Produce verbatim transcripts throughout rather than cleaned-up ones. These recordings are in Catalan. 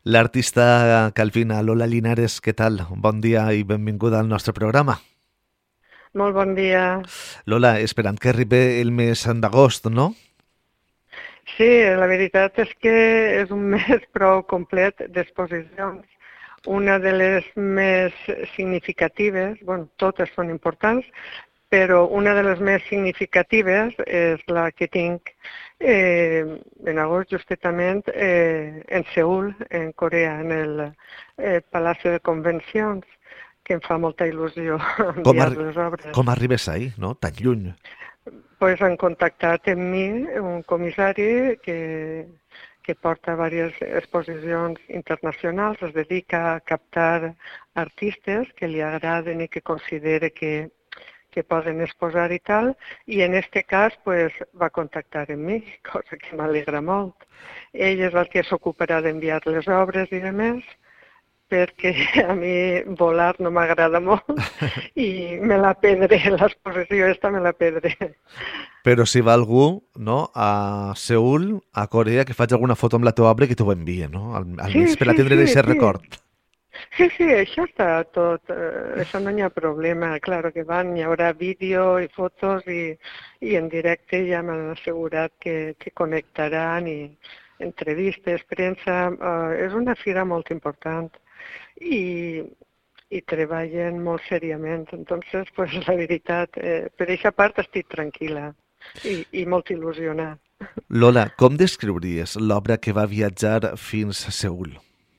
L'artista calvina Lola Linares, què tal? Bon dia i benvinguda al nostre programa. Molt bon dia. Lola, esperant que arribi el mes d'agost, no? Sí, la veritat és que és un mes prou complet d'exposicions. Una de les més significatives, bueno, totes són importants, però una de les més significatives és la que tinc eh, en agost justament eh, en Seul, en Corea, en el eh, Palacio de Convencions, que em fa molta il·lusió Com, enviar arri les obres. com arribes ahí, no? Tan lluny. Pues han contactat amb mi un comissari que, que porta diverses exposicions internacionals, es dedica a captar artistes que li agraden i que considera que, que poden exposar i tal, i en este cas pues, va contactar amb mi, cosa que m'alegra molt. Ell és el que s'ocuparà d'enviar les obres i demés, perquè a mi volar no m'agrada molt i me la pedré, l'exposició esta me la pedré. Però si va algú, no?, a Seul, a Corea, que faig alguna foto amb la teva obra i que t'ho envia, no? Al, Sí, almenys per a sí, tindre sí, aquest sí. record. Sí, sí, això està tot, eh, això no hi ha problema. Claro que van, hi haurà vídeo i fotos i, i en directe ja m'han assegurat que, que connectaran i entrevistes, premsa. Eh, és una fira molt important i, i treballen molt seriament. Entonces, pues, la veritat, eh, per aquesta part estic tranquil·la i, i molt il·lusionada. Lola, com descriuries l'obra que va viatjar fins a Seul?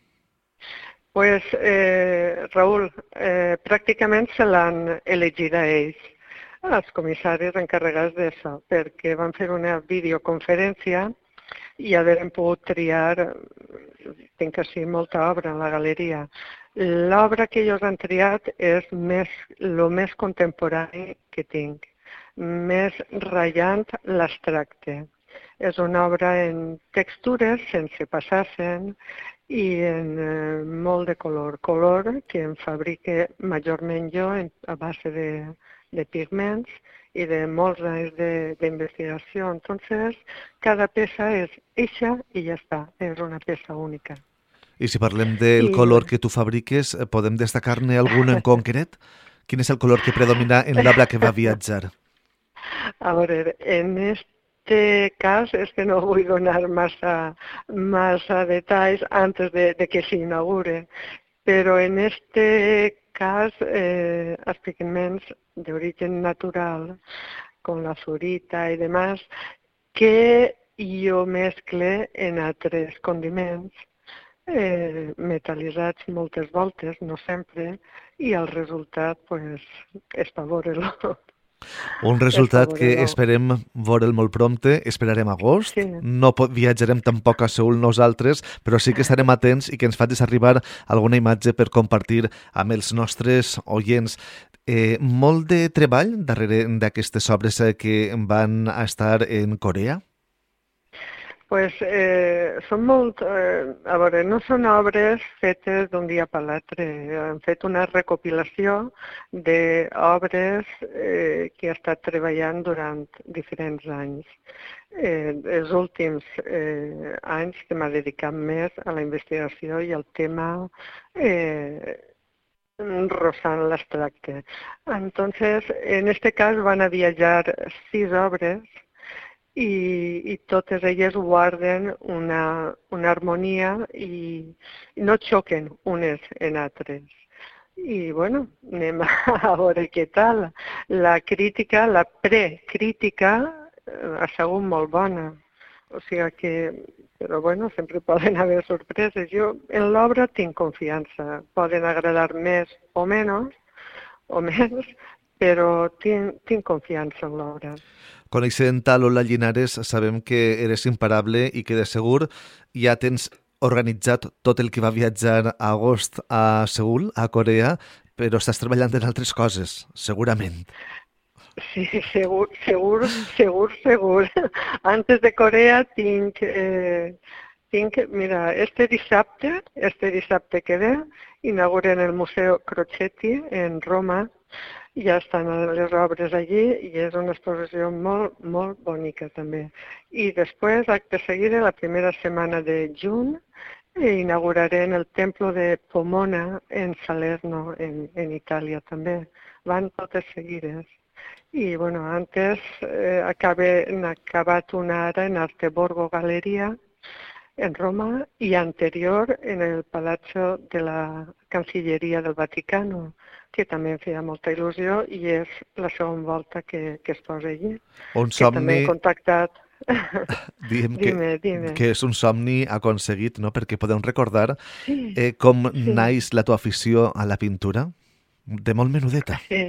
Pues, eh, Raül, eh, pràcticament se l'han elegit a ells, els comissaris encarregats d'això, perquè van fer una videoconferència i haurem pogut triar, tinc així molta obra en la galeria. L'obra que ells han triat és més, lo més contemporani que tinc, més ratllant l'abstracte. És una obra en textures, sense passar-se'n, i en eh, molt de color. Color que em fabrique majorment jo en, a base de, de pigments i de molts anys d'investigació. Entonces, cada peça és eixa i ja està, és una peça única. I si parlem del I color que tu fabriques, eh, podem destacar-ne algun en concret? Quin és el color que predomina en l'obra que va viatjar? a veure, en este cas és que no vull donar massa, massa detalls antes de, de que s'inaugure, però en este cas eh, els pigments d'origen natural, com la fluorita i demás, que jo mescle en altres condiments, eh, metal·litzats moltes voltes, no sempre, i el resultat pues, és pa veure-lo. Un És pa resultat que veure-lo. esperem veure'l molt prompte, esperarem agost. Sí. No po- viatjarem tampoc a Seul nosaltres, però sí que estarem atents i que ens facis arribar alguna imatge per compartir amb els nostres oients. Eh, molt de treball darrere d'aquestes obres eh, que van a estar en Corea? Pues eh, són molt, eh, a veure, no són obres fetes d'un dia per l'altre. Han fet una recopilació d'obres eh, que he estat treballant durant diferents anys. Eh, els últims eh, anys que m'ha dedicat més a la investigació i al tema eh, rozant l'abstracte. Entonces, en este cas van a viatjar sis obres i, i totes elles guarden una, una harmonia i, i no xoquen unes en altres. I, bueno, anem a veure què tal. La crítica, la precrítica, eh, ha sigut molt bona. O sigui que, però bueno, sempre poden haver sorpreses. Jo en l'obra tinc confiança. Poden agradar més o menys, o més, però tinc, tinc confiança en l'obra. Coneixent a Lola Llinares, sabem que eres imparable i que de segur ja tens organitzat tot el que va viatjar a agost a Seul, a Corea, però estàs treballant en altres coses, segurament. Sí, segur, segur, segur, segur. Antes de Corea tinc, eh, tinc, mira, este dissabte, este dissabte que ve, inauguren el Museu Crocetti en Roma. Ja estan les obres allí i és una exposició molt, molt bonica també. I després, acte seguida, la primera setmana de juny, e inauguraré en el Templo de Pomona en Salerno, en, en Itàlia també. Van totes seguides. I, bueno, antes eh, acabé, he acabat una ara en Arteborgo Galeria, en Roma, i anterior en el Palazzo de la Cancilleria del Vaticano, que també em feia molta il·lusió i és la segona volta que, que es posa allí. Un Que també somni, he contactat. diguem Dime, que, dime. que és un somni aconseguit, no? Perquè podem recordar Sí, eh, com sí, naix la tua afició a la pintura, de molt menudeta. sí.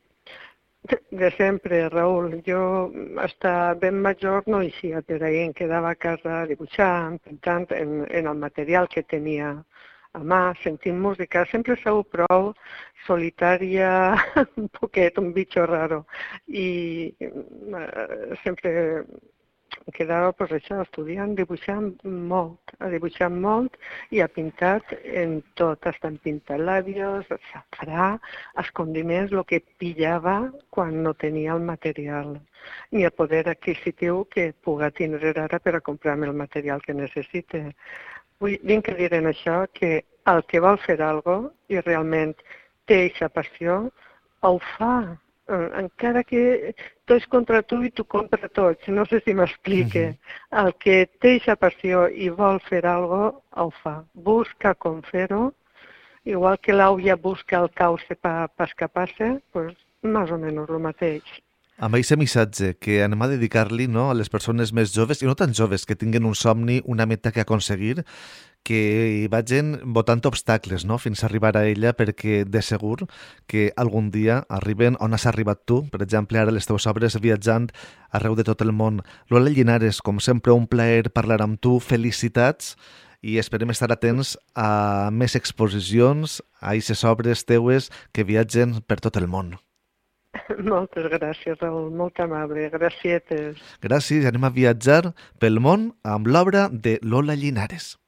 De sempre, Raül. Jo, hasta ben major, no eixia per ahí. Em quedava a casa dibuixant, pintant en, en el material que tenia a mà, sentint música. Sempre he sigut prou solitària, un poquet, un bitxo raro. I eh, sempre em quedava, pues, això, estudiant, dibuixant molt, a dibuixar molt i a pintar en tot, hasta en pintalabios, safrà, els condiments, el que pillava quan no tenia el material, ni el poder adquisitiu que puga tindre ara per a comprar-me el material que necessite. Vull, vinc a dir en això que el que vol fer alguna cosa i realment té aquesta passió, ho fa. Eh, encara que tot és contra tu i tu contra tots, no sé si m'explique. El que té aquesta passió i vol fer alguna cosa, ho fa. Busca com fer-ho, igual que l'auia busca el cauce per pa escapar-se, pues, més o menys el mateix. Amb aquest missatge que anem a dedicar-li, no, a les persones més joves, i no tan joves, que tinguin un somni, una meta que aconseguir, que hi vagin votant obstacles, no?, fins a arribar a ella, perquè de segur que algun dia arriben on has arribat tu. Per exemple, ara les teves obres viatjant arreu de tot el món. Lola Llinares, com sempre, un plaer parlar amb tu. Felicitats i esperem estar atents a més exposicions, a aquestes obres teues que viatgen per tot el món. Moltes gràcies, Raül, molt amable, gracietes. Gràcies, anem a viatjar pel món amb l'obra de Lola Llinares.